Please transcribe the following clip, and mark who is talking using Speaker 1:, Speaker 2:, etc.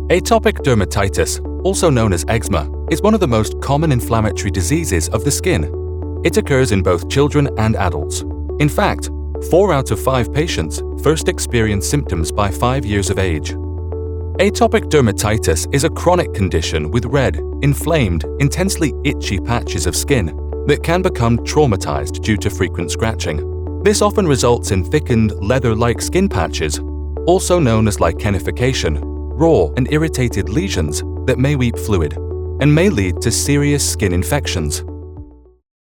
Speaker 1: Atopic dermatitis, also known as eczema, is one of the most common inflammatory diseases of the skin. It occurs in both children and adults. In fact, 4 out of 5 patients first experience symptoms by 5 years of age. Atopic dermatitis is a chronic condition with red, inflamed, intensely itchy patches of skin that can become traumatized due to frequent scratching. This often results in thickened, leather-like skin patches, also known as lichenification, raw and irritated lesions that may weep fluid, and may lead to serious skin infections.